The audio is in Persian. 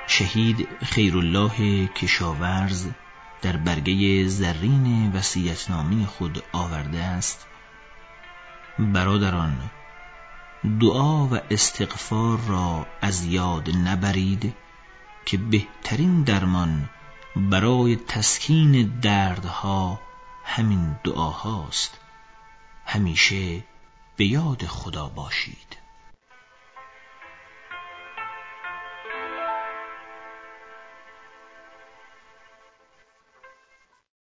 شهید خیرالله کشاورز در برگه زرین وصیت‌نامه خود آورده است: برادران، دعا و استغفار را از یاد نبرید که بهترین درمان برای تسکین دردها همین دعاهاست. همیشه به یاد خدا باشید.